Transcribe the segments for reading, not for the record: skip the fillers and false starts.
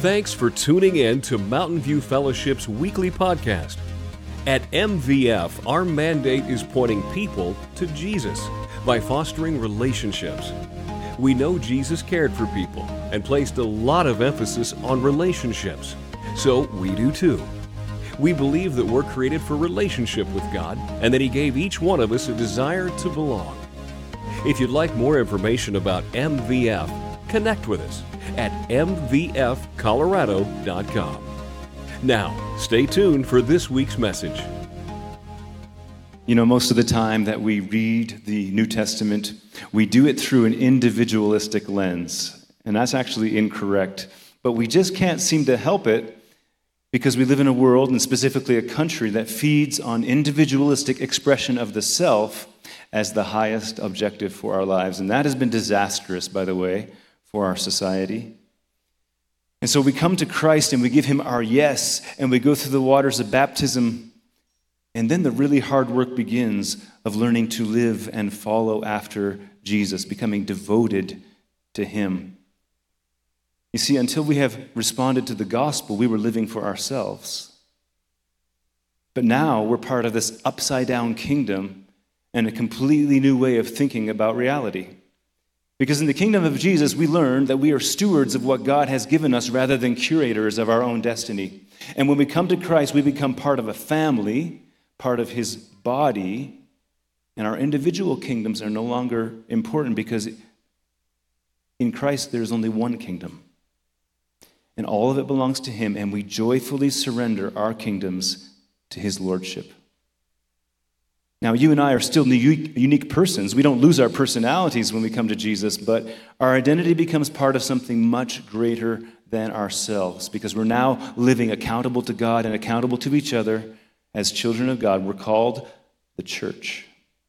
Thanks for tuning in to Mountain View Fellowship's weekly podcast. At MVF, our mandate is pointing people to Jesus by fostering relationships. We know Jesus cared for people and placed a lot of emphasis on relationships, so we do too. We believe that we're created for relationship with God and that He gave each one of us a desire to belong. If you'd like more information about MVF, connect with us at mvfcolorado.com. Now, stay tuned for this week's message. You know, most of the time that we read the New Testament, we do it through an individualistic lens, and that's actually incorrect. But we just can't seem to help it because we live in a world, and specifically a country, that feeds on individualistic expression of the self as the highest objective for our lives. And that has been disastrous, by the way, for our society. And so we come to Christ and we give Him our yes, and we go through the waters of baptism, and then the really hard work begins of learning to live and follow after Jesus, becoming devoted to Him. You see, until we have responded to the gospel, we were living for ourselves. But now we're part of this upside-down kingdom and a completely new way of thinking about reality. Because in the kingdom of Jesus, we learn that we are stewards of what God has given us rather than curators of our own destiny. And when we come to Christ, we become part of a family, part of His body, and our individual kingdoms are no longer important because in Christ there is only one kingdom. And all of it belongs to Him, and we joyfully surrender our kingdoms to His lordship. Now, you and I are still unique persons. We don't lose our personalities when we come to Jesus, but our identity becomes part of something much greater than ourselves because we're now living accountable to God and accountable to each other as children of God. We're called the church.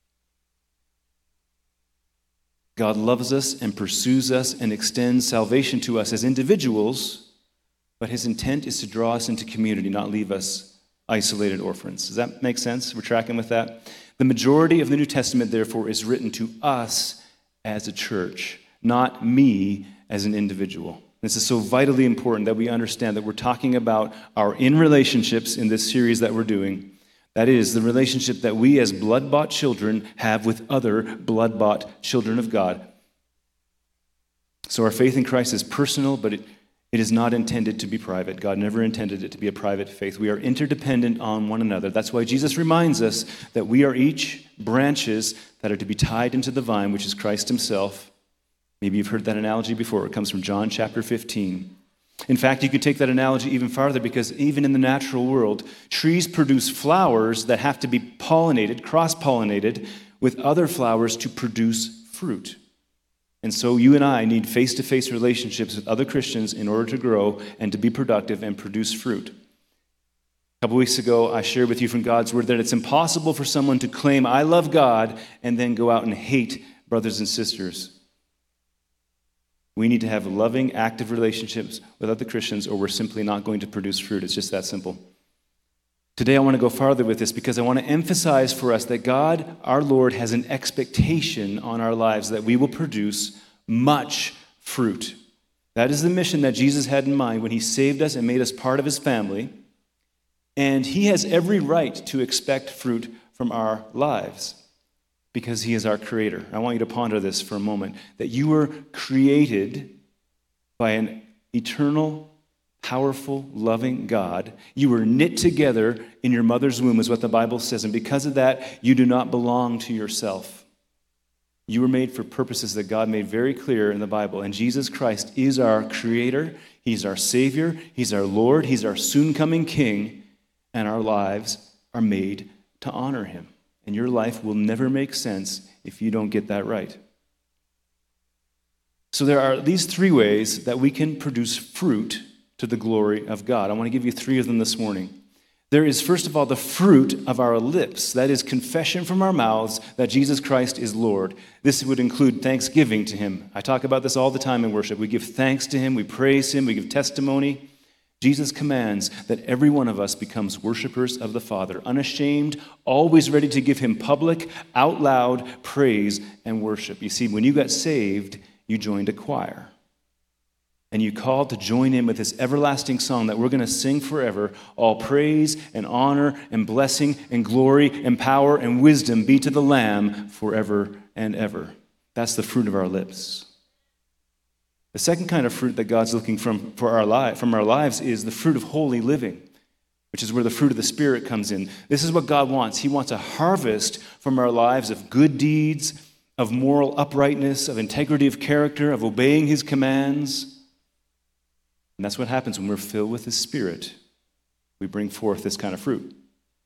God loves us and pursues us and extends salvation to us as individuals, but His intent is to draw us into community, not leave us isolated orphans. Does that make sense? We're tracking with that? The majority of the New Testament, therefore, is written to us as a church, not me as an individual. This is so vitally important that we understand that we're talking about our in-relationships in this series that we're doing. That is, the relationship that we as blood-bought children have with other blood-bought children of God. So our faith in Christ is personal, but it is not intended to be private. God never intended it to be a private faith. We are interdependent on one another. That's why Jesus reminds us that we are each branches that are to be tied into the vine, which is Christ Himself. Maybe you've heard that analogy before. It comes from John chapter 15. In fact, you could take that analogy even farther because even in the natural world, trees produce flowers that have to be pollinated, cross-pollinated with other flowers to produce fruit. And so you and I need face-to-face relationships with other Christians in order to grow and to be productive and produce fruit. A couple weeks ago, I shared with you from God's Word that it's impossible for someone to claim, I love God, and then go out and hate brothers and sisters. We need to have loving, active relationships with other Christians, or we're simply not going to produce fruit. It's just that simple. Today, I want to go farther with this because I want to emphasize for us that God, our Lord, has an expectation on our lives that we will produce much fruit. That is the mission that Jesus had in mind when He saved us and made us part of His family. And He has every right to expect fruit from our lives because He is our Creator. I want you to ponder this for a moment, that you were created by an eternal, powerful, loving God. You were knit together in your mother's womb, is what the Bible says. And because of that, you do not belong to yourself. You were made for purposes that God made very clear in the Bible. And Jesus Christ is our Creator. He's our Savior. He's our Lord. He's our soon-coming King. And our lives are made to honor Him. And your life will never make sense if you don't get that right. So there are these three ways that we can produce fruit to the glory of God. I want to give you three of them this morning. There is, first of all, the fruit of our lips. That is confession from our mouths that Jesus Christ is Lord. This would include thanksgiving to Him. I talk about this all the time in worship. We give thanks to Him, we praise Him, we give testimony. Jesus commands that every one of us becomes worshipers of the Father, unashamed, always ready to give Him public, out loud praise and worship. You see, when you got saved, you joined a choir. and you called to join in with this everlasting song that we're going to sing forever. All praise and honor and blessing and glory and power and wisdom be to the Lamb forever and ever. That's the fruit of our lips. The second kind of fruit that God's looking from our lives is the fruit of holy living, which is where the fruit of the Spirit comes in. This is what God wants. He wants a harvest from our lives of good deeds, of moral uprightness, of integrity of character, of obeying His commands. And that's what happens when we're filled with His Spirit. We bring forth this kind of fruit.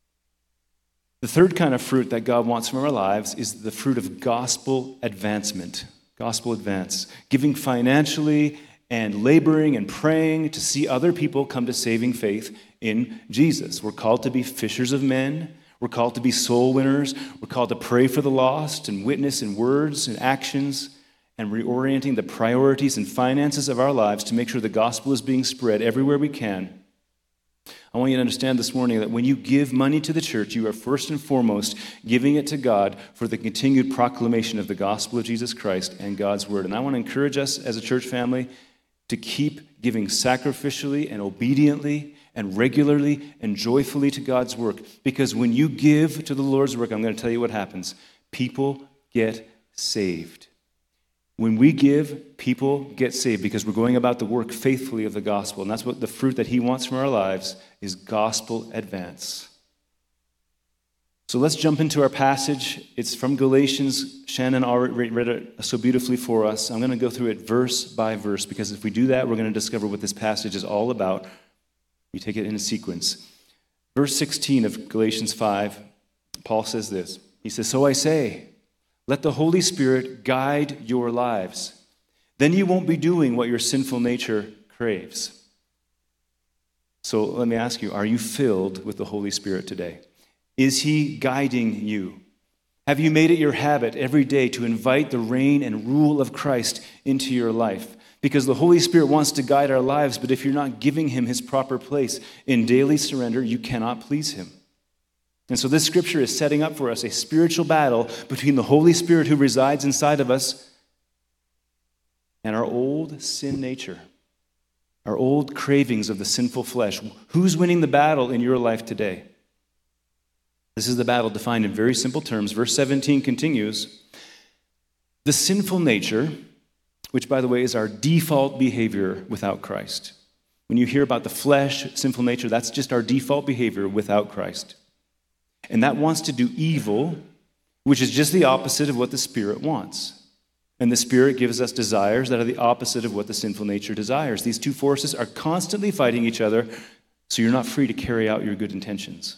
The third kind of fruit that God wants from our lives is the fruit of gospel advancement. Gospel advance. Giving financially and laboring and praying to see other people come to saving faith in Jesus. We're called to be fishers of men. We're called to be soul winners. We're called to pray for the lost and witness in words and actions, and reorienting the priorities and finances of our lives to make sure the gospel is being spread everywhere we can. I want you to understand this morning that when you give money to the church, you are first and foremost giving it to God for the continued proclamation of the gospel of Jesus Christ and God's word. And I want to encourage us as a church family to keep giving sacrificially and obediently and regularly and joyfully to God's work. Because when you give to the Lord's work, I'm going to tell you what happens. People get saved. When we give, people get saved because we're going about the work faithfully of the gospel. And that's what the fruit that He wants from our lives is gospel advance. So let's jump into our passage. It's from Galatians. Shannon already read it so beautifully for us. I'm going to go through it verse by verse because if we do that, we're going to discover what this passage is all about. You take it in a sequence. Verse 16 of Galatians 5, Paul says this. He says, "So I say, let the Holy Spirit guide your lives. Then you won't be doing what your sinful nature craves." So let me ask you, are you filled with the Holy Spirit today? Is He guiding you? Have you made it your habit every day to invite the reign and rule of Christ into your life? Because the Holy Spirit wants to guide our lives, but if you're not giving Him His proper place in daily surrender, you cannot please Him. And so this scripture is setting up for us a spiritual battle between the Holy Spirit who resides inside of us and our old sin nature, our old cravings of the sinful flesh. Who's winning the battle in your life today? This is the battle defined in very simple terms. Verse 17 continues, "The sinful nature," which, by the way, is our default behavior without Christ. When you hear about the flesh, sinful nature, that's just our default behavior without Christ. And that wants to do evil, which is just the opposite of what the Spirit wants. And the Spirit gives us desires that are the opposite of what the sinful nature desires. These two forces are constantly fighting each other, so you're not free to carry out your good intentions.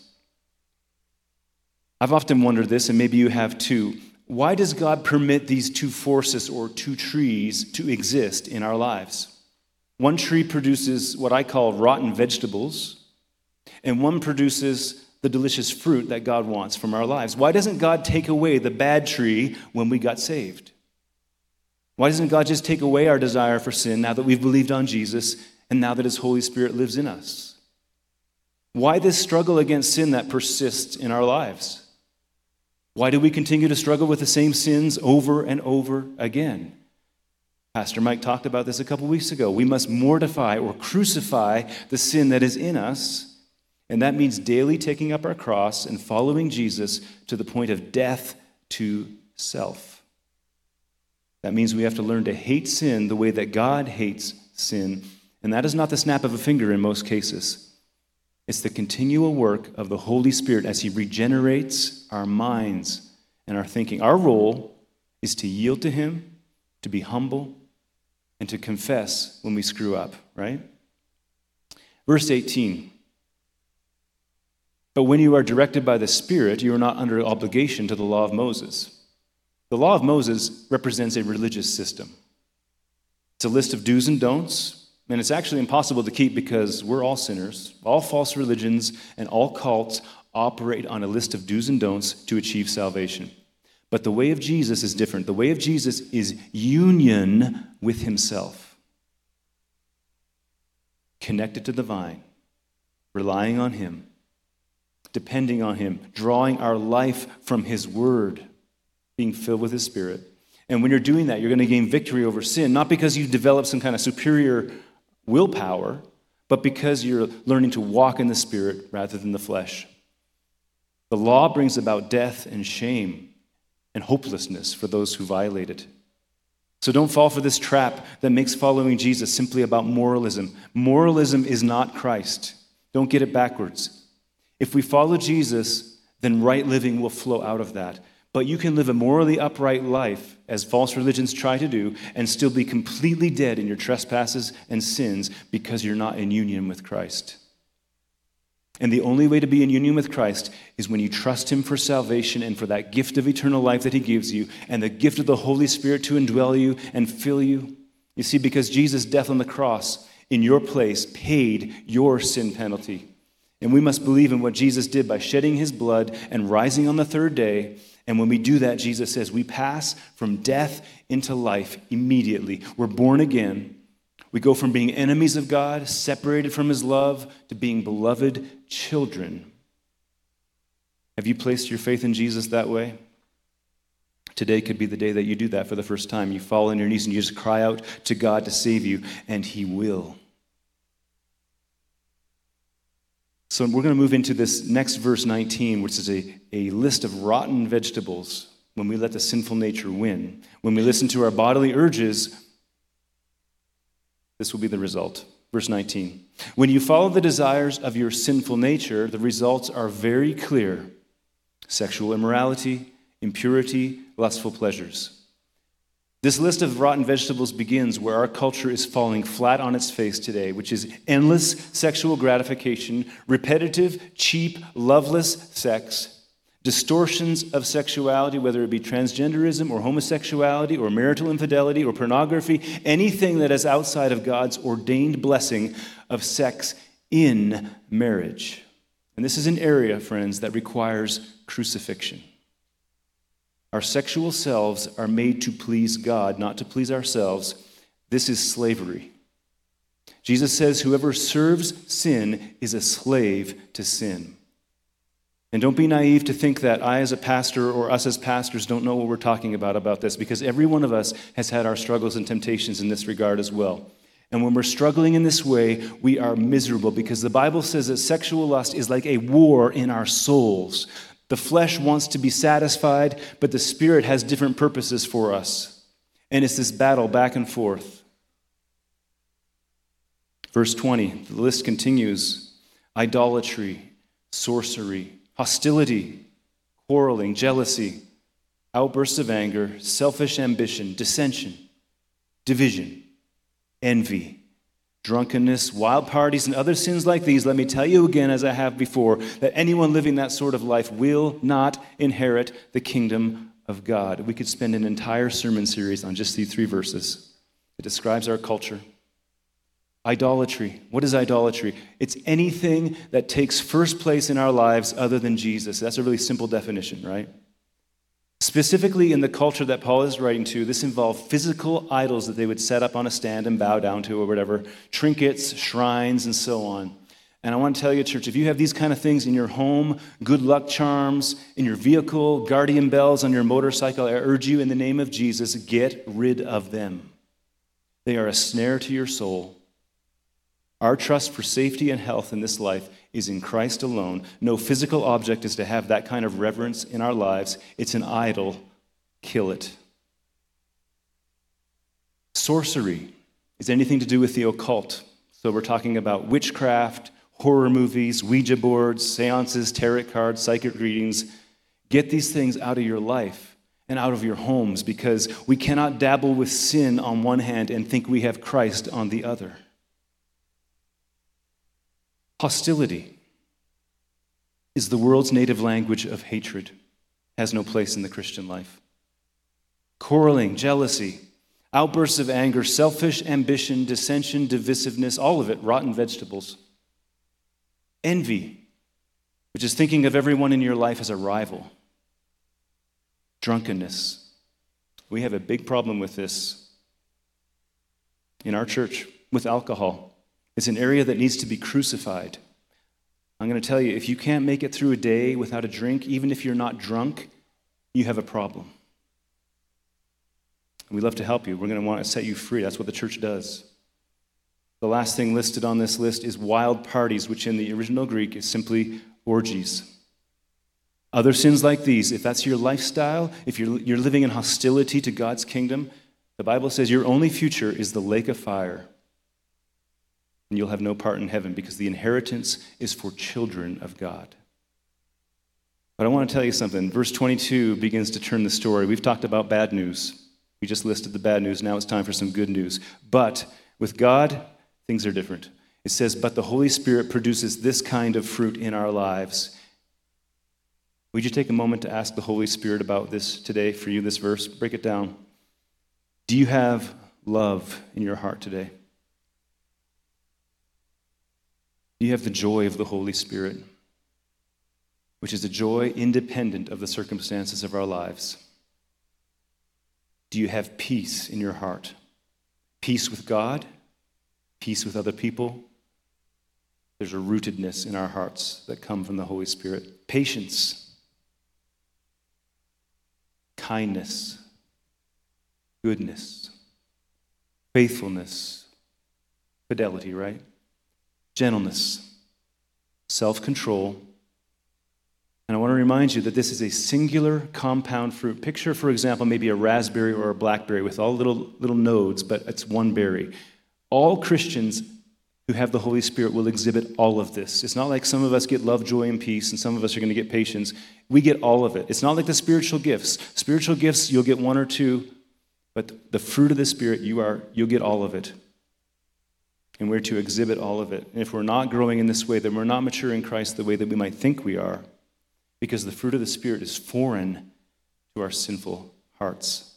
I've often wondered this, and maybe you have too. Why does God permit these two forces or two trees to exist in our lives? One tree produces what I call rotten vegetables, and one produces the delicious fruit that God wants from our lives. Why doesn't God take away the bad tree when we got saved? Why doesn't God just take away our desire for sin now that we've believed on Jesus and now that His Holy Spirit lives in us? Why this struggle against sin that persists in our lives? Why do we continue to struggle with the same sins over and over again? Pastor Mike talked about this a couple weeks ago. We must mortify or crucify the sin that is in us. And that means daily taking up our cross and following Jesus to the point of death to self. That means we have to learn to hate sin the way that God hates sin. And that is not the snap of a finger in most cases. It's the continual work of the Holy Spirit as He regenerates our minds and our thinking. Our role is to yield to Him, to be humble, and to confess when we screw up, right? Verse 18. "But when you are directed by the Spirit, you are not under obligation to the law of Moses." The law of Moses represents a religious system. It's a list of do's and don'ts, and it's actually impossible to keep because we're all sinners. All false religions and all cults operate on a list of do's and don'ts to achieve salvation. But the way of Jesus is different. The way of Jesus is union with Himself, connected to the vine, relying on Him, depending on Him, drawing our life from His Word, being filled with His Spirit. And when you're doing that, you're going to gain victory over sin, not because you develop some kind of superior willpower, but because you're learning to walk in the Spirit rather than the flesh. The law brings about death and shame and hopelessness for those who violate it. So don't fall for this trap that makes following Jesus simply about moralism. Moralism is not Christ. Don't get it backwards. If we follow Jesus, then right living will flow out of that. But you can live a morally upright life, as false religions try to do, and still be completely dead in your trespasses and sins because you're not in union with Christ. And the only way to be in union with Christ is when you trust him for salvation and for that gift of eternal life that he gives you, and the gift of the Holy Spirit to indwell you and fill you. You see, because Jesus' death on the cross in your place paid your sin penalty. And we must believe in what Jesus did by shedding his blood and rising on the third day. And when we do that, Jesus says we pass from death into life immediately. We're born again. We go from being enemies of God, separated from his love, to being beloved children. Have you placed your faith in Jesus that way? Today could be the day that you do that for the first time. You fall on your knees and you just cry out to God to save you, and he will. So we're going to move into this next verse 19, which is a list of rotten vegetables when we let the sinful nature win. When we listen to our bodily urges, this will be the result. Verse 19. When you follow the desires of your sinful nature, the results are very clear. Sexual immorality, impurity, lustful pleasures. This list of rotten vegetables begins where our culture is falling flat on its face today, which is endless sexual gratification, repetitive, cheap, loveless sex, distortions of sexuality, whether it be transgenderism or homosexuality or marital infidelity or pornography, anything that is outside of God's ordained blessing of sex in marriage. And this is an area, friends, that requires crucifixion. Our sexual selves are made to please God, not to please ourselves. This is slavery. Jesus says, whoever serves sin is a slave to sin. And don't be naive to think that I as a pastor or us as pastors don't know what we're talking about this, because every one of us has had our struggles and temptations in this regard as well. And when we're struggling in this way, we are miserable, because the Bible says that sexual lust is like a war in our souls. The flesh wants to be satisfied, but the Spirit has different purposes for us. And it's this battle back and forth. Verse 20, the list continues. Idolatry, sorcery, hostility, quarreling, jealousy, outbursts of anger, selfish ambition, dissension, division, envy, drunkenness, wild parties, and other sins like these. Let me tell you again, as I have before, that anyone living that sort of life will not inherit the kingdom of God. We could spend an entire sermon series on just these 3 verses. It describes our culture. Idolatry. What is idolatry? It's anything that takes first place in our lives other than Jesus. That's a really simple definition, right? Specifically in the culture that Paul is writing to, this involved physical idols that they would set up on a stand and bow down to or whatever, trinkets, shrines, and so on. And I want to tell you, church, if you have these kind of things in your home, good luck charms, in your vehicle, guardian bells on your motorcycle, I urge you in the name of Jesus, get rid of them. They are a snare to your soul. Our trust for safety and health in this life is in Christ alone. No physical object is to have that kind of reverence in our lives. It's an idol. Kill it. Sorcery is anything to do with the occult. So we're talking about witchcraft, horror movies, Ouija boards, seances, tarot cards, psychic readings. Get these things out of your life and out of your homes, because we cannot dabble with sin on one hand and think we have Christ on the other. Hostility is the world's native language of hatred. Has no place in the Christian life. Quarreling, jealousy, outbursts of anger, selfish ambition, dissension, divisiveness, all of it rotten vegetables. Envy, which is thinking of everyone in your life as a rival. Drunkenness. We have a big problem with this in our church with alcohol. It's an area that needs to be crucified. I'm going to tell you, if you can't make it through a day without a drink, even if you're not drunk, you have a problem. And we'd love to help you. We're going to want to set you free. That's what the church does. The last thing listed on this list is wild parties, which in the original Greek is simply orgies. Other sins like these, if that's your lifestyle, if you're living in hostility to God's kingdom, the Bible says your only future is the lake of fire. And you'll have no part in heaven because the inheritance is for children of God. But I want to tell you something. Verse 22 begins to turn the story. We've talked about bad news. We just listed the bad news. Now it's time for some good news. But with God, things are different. It says, but the Holy Spirit produces this kind of fruit in our lives. Would you take a moment to ask the Holy Spirit about this today for you, this verse? Break it down. Do you have love in your heart today? Do you have the joy of the Holy Spirit, which is a joy independent of the circumstances of our lives? Do you have peace in your heart? Peace with God, peace with other people. There's a rootedness in our hearts that come from the Holy Spirit. Patience, kindness, goodness, faithfulness, fidelity, right? Gentleness, self-control. And I want to remind you that this is a singular compound fruit. Picture, for example, maybe a raspberry or a blackberry with all little nodes, but it's one berry. All Christians who have the Holy Spirit will exhibit all of this. It's not like some of us get love, joy, and peace, and some of us are going to get patience. We get all of it. It's not like the spiritual gifts. Spiritual gifts, you'll get one or two, but the fruit of the Spirit, you'll get all of it. And we're to exhibit all of it. And if we're not growing in this way, then we're not mature in Christ the way that we might think we are, because the fruit of the Spirit is foreign to our sinful hearts.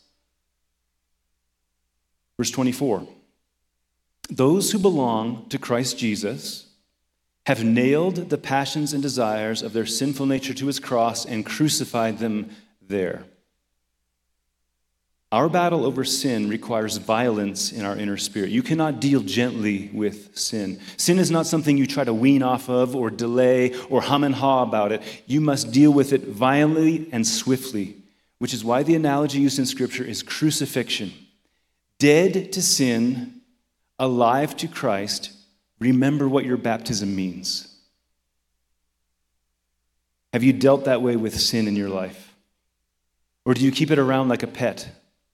Verse 24. Those who belong to Christ Jesus have nailed the passions and desires of their sinful nature to his cross and crucified them there. Our battle over sin requires violence in our inner spirit. You cannot deal gently with sin. Sin is not something you try to wean off of or delay or hum and haw about it. You must deal with it violently and swiftly, which is why the analogy used in Scripture is crucifixion. Dead to sin, alive to Christ, remember what your baptism means. Have you dealt that way with sin in your life? Or do you keep it around like a pet?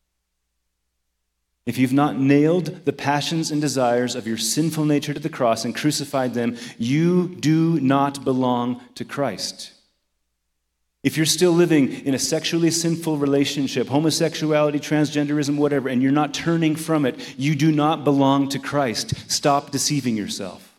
If you've not nailed the passions and desires of your sinful nature to the cross and crucified them, you do not belong to Christ. If you're still living in a sexually sinful relationship, homosexuality, transgenderism, whatever, and you're not turning from it, you do not belong to Christ. Stop deceiving yourself.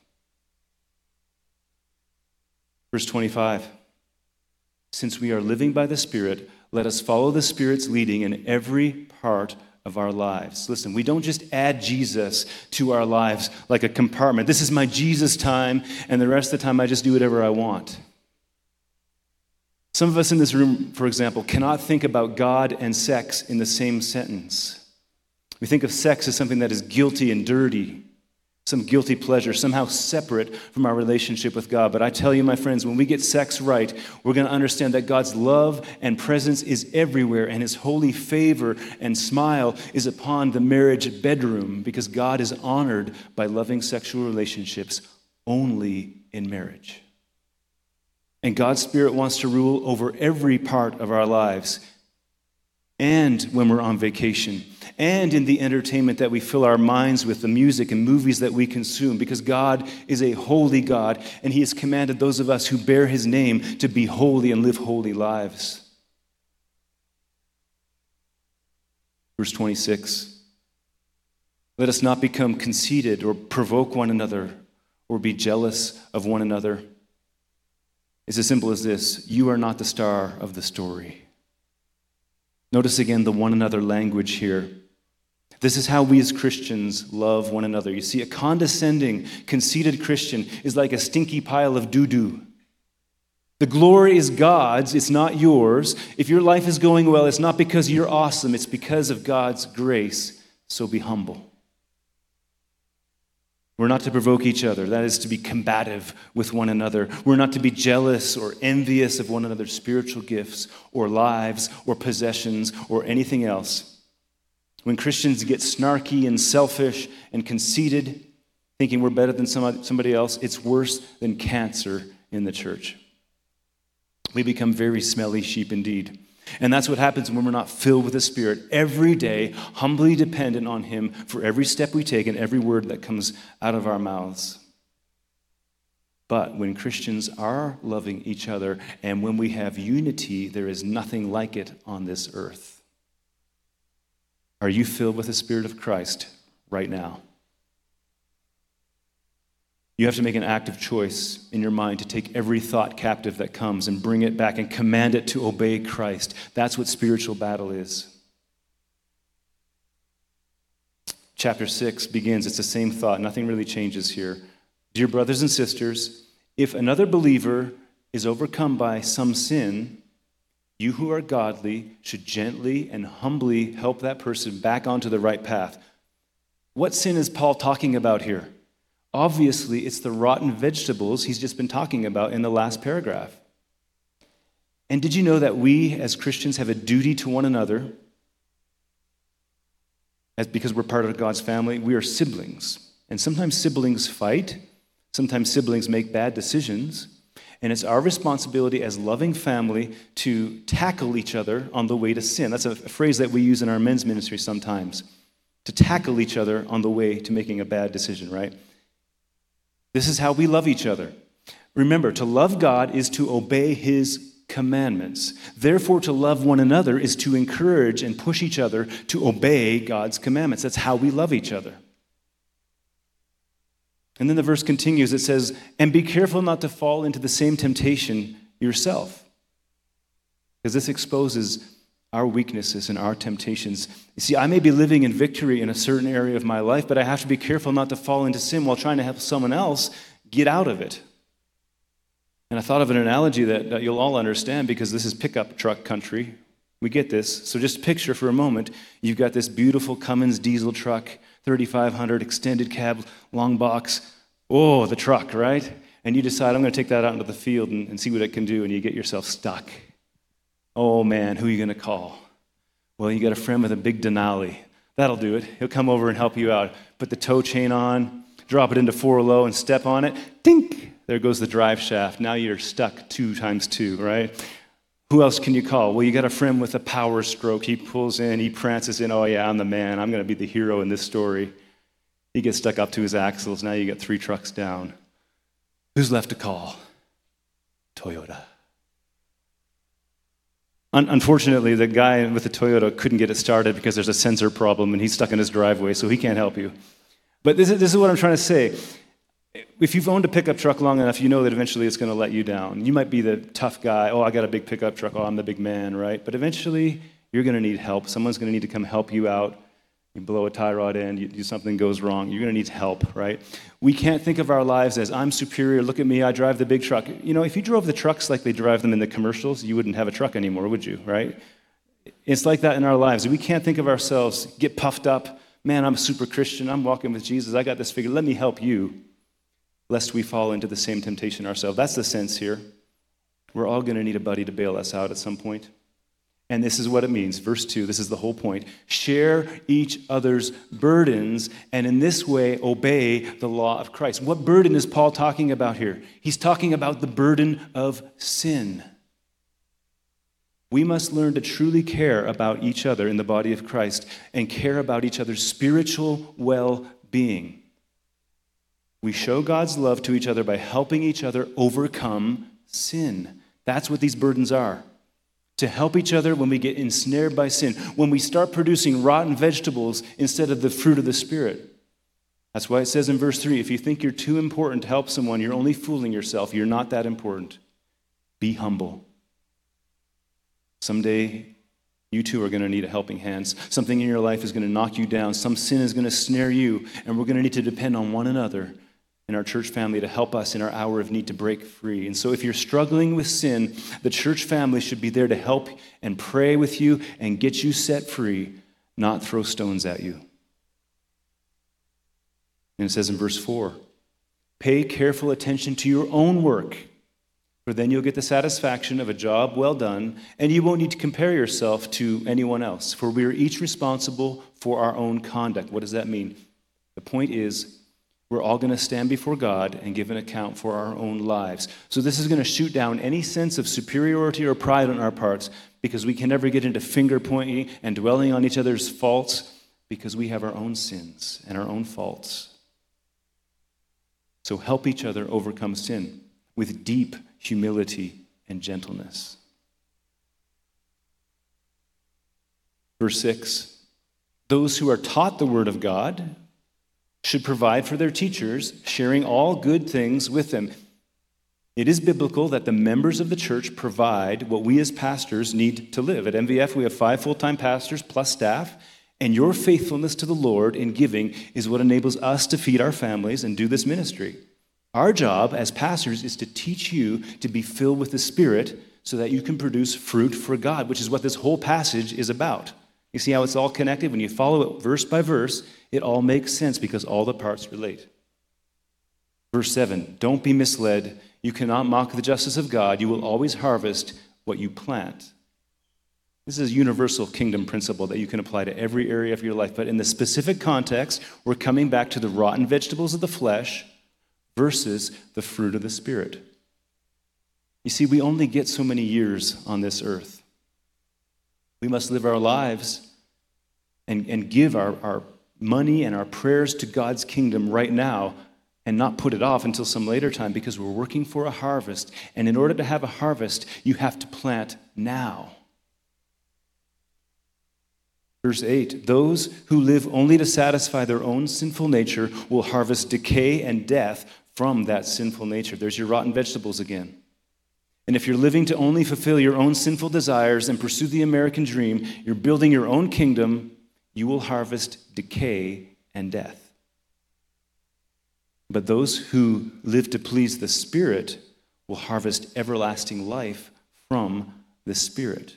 Verse 25. Since we are living by the Spirit, let us follow the Spirit's leading in every part of our lives. Listen, we don't just add Jesus to our lives like a compartment. This is my Jesus time, and the rest of the time I just do whatever I want. Some of us in this room, for example, cannot think about God and sex in the same sentence. We think of sex as something that is guilty and dirty, some guilty pleasure, somehow separate from our relationship with God. But I tell you, my friends, when we get sex right, we're going to understand that God's love and presence is everywhere, and his holy favor and smile is upon the marriage bedroom, because God is honored by loving sexual relationships only in marriage. And God's Spirit wants to rule over every part of our lives, and when we're on vacation, and in the entertainment that we fill our minds with, the music and movies that we consume, because God is a holy God, and he has commanded those of us who bear his name to be holy and live holy lives. Verse 26, let us not become conceited or provoke one another or be jealous of one another. It's as simple as this: you are not the star of the story. Notice again the one another language here. This is how we as Christians love one another. You see, a condescending, conceited Christian is like a stinky pile of doo-doo. The glory is God's, it's not yours. If your life is going well, it's not because you're awesome, it's because of God's grace. So be humble. We're not to provoke each other. That is to be combative with one another. We're not to be jealous or envious of one another's spiritual gifts or lives or possessions or anything else. When Christians get snarky and selfish and conceited, thinking we're better than somebody else, it's worse than cancer in the church. We become very smelly sheep indeed. And that's what happens when we're not filled with the Spirit every day, humbly dependent on Him for every step we take and every word that comes out of our mouths. But when Christians are loving each other and when we have unity, there is nothing like it on this earth. Are you filled with the Spirit of Christ right now? You have to make an active choice in your mind to take every thought captive that comes and bring it back and command it to obey Christ. That's what spiritual battle is. Chapter 6 begins, it's the same thought. Nothing really changes here. Dear brothers and sisters, if another believer is overcome by some sin, you who are godly should gently and humbly help that person back onto the right path. What sin is Paul talking about here? Obviously, it's the rotten vegetables he's just been talking about in the last paragraph. And did you know that we as Christians have a duty to one another? Because we're part of God's family, we are siblings. And sometimes siblings fight. Sometimes siblings make bad decisions. And it's our responsibility as loving family to tackle each other on the way to sin. That's a phrase that we use in our men's ministry sometimes. To tackle each other on the way to making a bad decision, right? This is how we love each other. Remember, to love God is to obey His commandments. Therefore, to love one another is to encourage and push each other to obey God's commandments. That's how we love each other. And then the verse continues. It says, and be careful not to fall into the same temptation yourself. Because this exposes our weaknesses and our temptations. You see, I may be living in victory in a certain area of my life, but I have to be careful not to fall into sin while trying to help someone else get out of it. And I thought of an analogy that you'll all understand because this is pickup truck country. We get this. So just picture for a moment, you've got this beautiful Cummins diesel truck, 3500 extended cab, long box. Oh, the truck, right? And you decide, I'm going to take that out into the field and see what it can do, and you get yourself stuck. Oh man, who are you going to call? Well, you got a friend with a big Denali. That'll do it. He'll come over and help you out. Put the tow chain on, drop it into 4 low and step on it. Dink! There goes the drive shaft. Now you're stuck 2 times 2, right? Who else can you call? Well, you got a friend with a power stroke. He pulls in, he prances in. Oh yeah, I'm the man. I'm going to be the hero in this story. He gets stuck up to his axles. Now you got 3 trucks down. Who's left to call? Toyota. Unfortunately, the guy with the Toyota couldn't get it started because there's a sensor problem and he's stuck in his driveway, so he can't help you. But this is what I'm trying to say. If you've owned a pickup truck long enough, you know that eventually it's going to let you down. You might be the tough guy. Oh, I got a big pickup truck. Oh, I'm the big man, right? But eventually, you're going to need help. Someone's going to need to come help you out. You blow a tie rod in, something goes wrong. You're going to need help, right? We can't think of our lives as, I'm superior, look at me, I drive the big truck. You know, if you drove the trucks like they drive them in the commercials, you wouldn't have a truck anymore, would you, right? It's like that in our lives. We can't think of ourselves, get puffed up. Man, I'm a super Christian. I'm walking with Jesus. I got this figured. Let me help you, lest we fall into the same temptation ourselves. That's the sense here. We're all going to need a buddy to bail us out at some point. And this is what it means. Verse 2, this is the whole point. Share each other's burdens, and in this way obey the law of Christ. What burden is Paul talking about here? He's talking about the burden of sin. We must learn to truly care about each other in the body of Christ and care about each other's spiritual well-being. We show God's love to each other by helping each other overcome sin. That's what these burdens are. To help each other when we get ensnared by sin, when we start producing rotten vegetables instead of the fruit of the Spirit. That's why it says in verse 3, if you think you're too important to help someone, you're only fooling yourself. You're not that important. Be humble. Someday, you too are going to need a helping hand. Something in your life is going to knock you down. Some sin is going to snare you, and we're going to need to depend on one another in our church family to help us in our hour of need to break free. And so if you're struggling with sin, the church family should be there to help and pray with you and get you set free, not throw stones at you. And it says in verse 4, pay careful attention to your own work, For then you'll get the satisfaction of a job well done, and you won't need to compare yourself to anyone else, for we are each responsible for our own conduct. What does that mean? The point is, we're all going to stand before God and give an account for our own lives. So this is going to shoot down any sense of superiority or pride on our parts, because we can never get into finger pointing and dwelling on each other's faults, because we have our own sins and our own faults. So help each other overcome sin with deep humility and gentleness. Verse 6, those who are taught the word of God should provide for their teachers, sharing all good things with them. It is biblical that the members of the church provide what we as pastors need to live. At MVF, we have 5 full-time pastors plus staff, and your faithfulness to the Lord in giving is what enables us to feed our families and do this ministry. Our job as pastors is to teach you to be filled with the Spirit so that you can produce fruit for God, which is what this whole passage is about. You see how it's all connected? When you follow it verse by verse, it all makes sense because all the parts relate. Verse 7, don't be misled. You cannot mock the justice of God. You will always harvest what you plant. This is a universal kingdom principle that you can apply to every area of your life. But in the specific context, we're coming back to the rotten vegetables of the flesh versus the fruit of the Spirit. You see, we only get so many years on this earth. We must live our lives and give our money and our prayers to God's kingdom right now and not put it off until some later time, because we're working for a harvest. And in order to have a harvest, you have to plant now. Verse 8, those who live only to satisfy their own sinful nature will harvest decay and death from that sinful nature. There's your rotten vegetables again. And if you're living to only fulfill your own sinful desires and pursue the American dream, you're building your own kingdom, you will harvest decay and death. But those who live to please the Spirit will harvest everlasting life from the Spirit.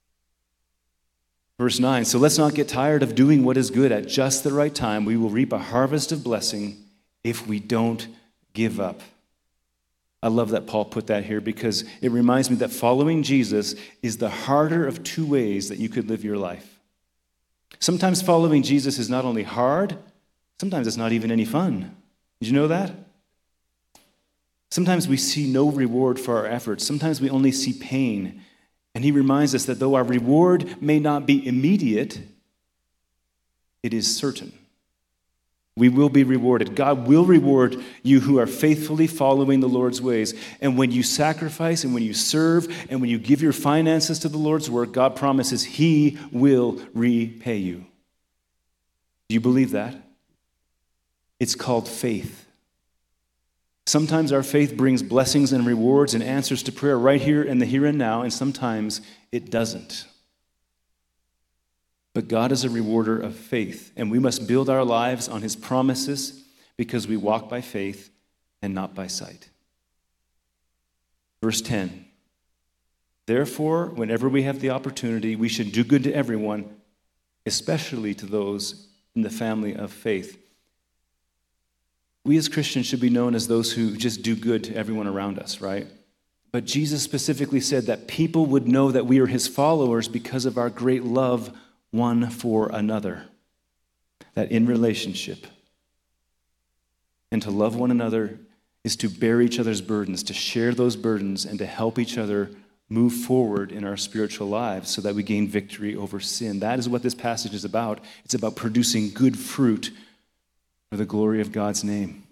Verse 9, so let's not get tired of doing what is good. At just the right time, we will reap a harvest of blessing if we don't give up. I love that Paul put that here, because it reminds me that following Jesus is the harder of two ways that you could live your life. Sometimes following Jesus is not only hard, sometimes it's not even any fun. Did you know that? Sometimes we see no reward for our efforts. Sometimes we only see pain. And he reminds us that though our reward may not be immediate, it is certain. We will be rewarded. God will reward you who are faithfully following the Lord's ways. And when you sacrifice and when you serve and when you give your finances to the Lord's work, God promises He will repay you. Do you believe that? It's called faith. Sometimes our faith brings blessings and rewards and answers to prayer right here in the here and now, and sometimes it doesn't. But God is a rewarder of faith, and we must build our lives on His promises because we walk by faith and not by sight. Verse 10, therefore, whenever we have the opportunity, we should do good to everyone, especially to those in the family of faith. We as Christians should be known as those who just do good to everyone around us, right? But Jesus specifically said that people would know that we are His followers because of our great love one for another. That in relationship and to love one another is to bear each other's burdens, to share those burdens, and to help each other move forward in our spiritual lives so that we gain victory over sin. That is what this passage is about. It's about producing good fruit for the glory of God's name.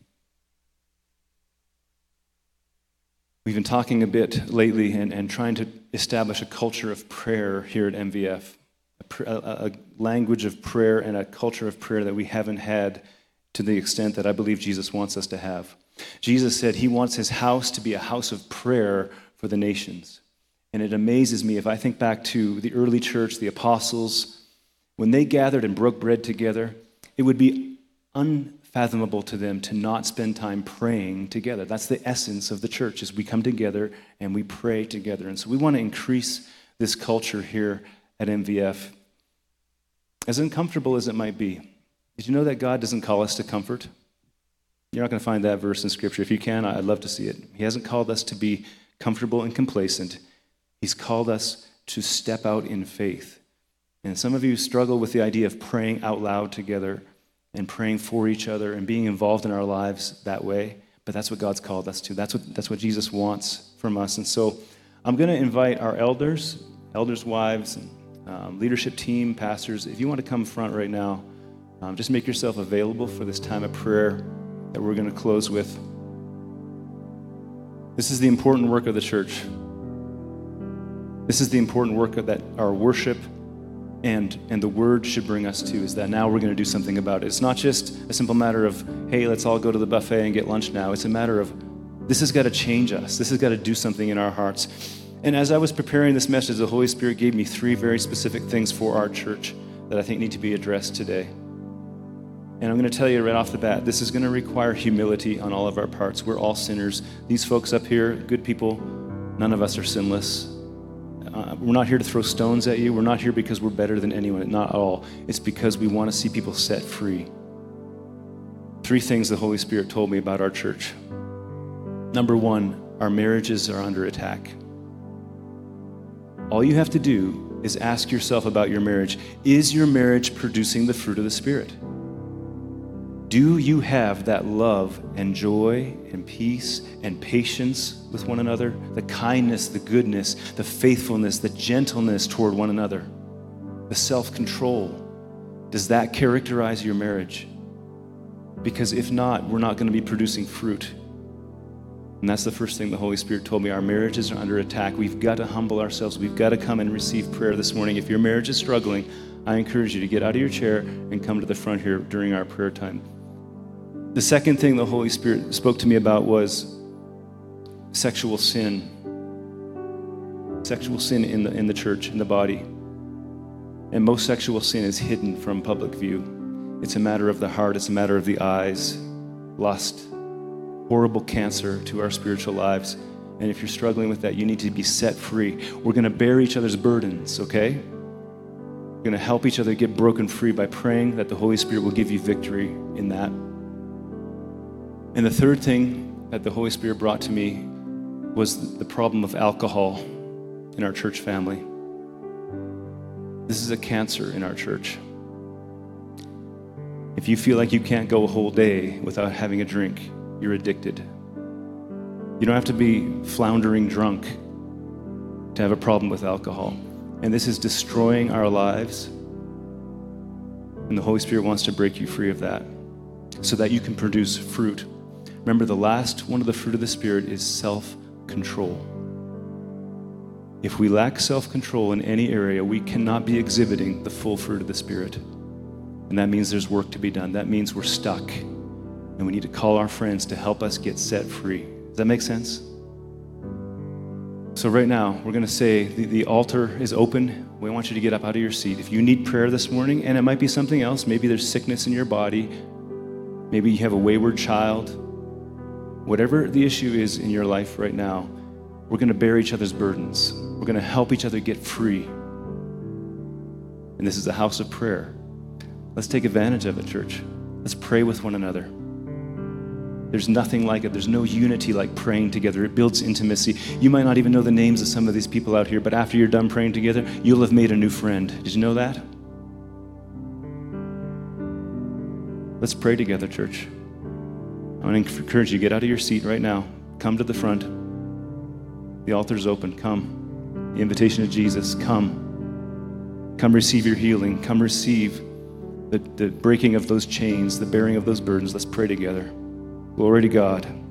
We've been talking a bit lately and trying to establish a culture of prayer here at MVF, a language of prayer and a culture of prayer that we haven't had to the extent that I believe Jesus wants us to have. Jesus said He wants His house to be a house of prayer for the nations. And it amazes me, if I think back to the early church, the apostles, when they gathered and broke bread together, it would be unfathomable to them to not spend time praying together. That's the essence of the church, is we come together and we pray together. And so we want to increase this culture here at MVF. As uncomfortable as it might be, did you know that God doesn't call us to comfort? You're not going to find that verse in Scripture. If you can, I'd love to see it. He hasn't called us to be comfortable and complacent. He's called us to step out in faith. And some of you struggle with the idea of praying out loud together and praying for each other and being involved in our lives that way. But that's what God's called us to. That's what Jesus wants from us. And so I'm going to invite our elders, wives, and leadership team, pastors, if you want to come front right now, just make yourself available for this time of prayer that we're going to close with. This is the important work of the church. This is the important work that our worship and the word should bring us to, is that now we're going to do something about it. It's not just a simple matter of, hey, let's all go to the buffet and get lunch now. It's a matter of, this has got to change us. This has got to do something in our hearts. And as I was preparing this message, the Holy Spirit gave me 3 very specific things for our church that I think need to be addressed today. And I'm going to tell you right off the bat, this is going to require humility on all of our parts. We're all sinners. These folks up here, good people, none of us are sinless. We're not here to throw stones at you. We're not here because we're better than anyone, not at all. It's because we want to see people set free. 3 things the Holy Spirit told me about our church. Number 1, our marriages are under attack. All you have to do is ask yourself about your marriage. Is your marriage producing the fruit of the Spirit? Do you have that love and joy and peace and patience with one another? The kindness, the goodness, the faithfulness, the gentleness toward one another, the self-control. Does that characterize your marriage? Because if not, we're not going to be producing fruit. And that's the first thing the Holy Spirit told me. Our marriages are under attack. We've got to humble ourselves. We've got to come and receive prayer this morning. If your marriage is struggling, I encourage you to get out of your chair and come to the front here during our prayer time. The second thing the Holy Spirit spoke to me about was sexual sin. Sexual sin in the church, in the body. And most sexual sin is hidden from public view. It's a matter of the heart. It's a matter of the eyes. Lust. Horrible cancer to our spiritual lives. And if you're struggling with that, you need to be set free. We're going to bear each other's burdens, okay? We're going to help each other get broken free by praying that the Holy Spirit will give you victory in that. And the third thing that the Holy Spirit brought to me was the problem of alcohol in our church family. This is a cancer in our church. If you feel like you can't go a whole day without having a drink, you're addicted. You don't have to be floundering drunk to have a problem with alcohol. And this is destroying our lives. And the Holy Spirit wants to break you free of that so that you can produce fruit. Remember, the last one of the fruit of the Spirit is self-control. If we lack self-control in any area, we cannot be exhibiting the full fruit of the Spirit. And that means there's work to be done. That means we're stuck. And we need to call our friends to help us get set free. Does that make sense? So right now, we're going to say the altar is open. We want you to get up out of your seat. If you need prayer this morning, and it might be something else, maybe there's sickness in your body, maybe you have a wayward child, whatever the issue is in your life right now, we're going to bear each other's burdens. We're going to help each other get free. And this is a house of prayer. Let's take advantage of it, church. Let's pray with one another. There's nothing like it. There's no unity like praying together. It builds intimacy. You might not even know the names of some of these people out here, but after you're done praying together, you'll have made a new friend. Did you know that? Let's pray together, church. I want to encourage you, get out of your seat right now. Come to the front. The altar's open. Come. The invitation of Jesus. Come. Come receive your healing. Come receive the breaking of those chains, the bearing of those burdens. Let's pray together. Glory to God.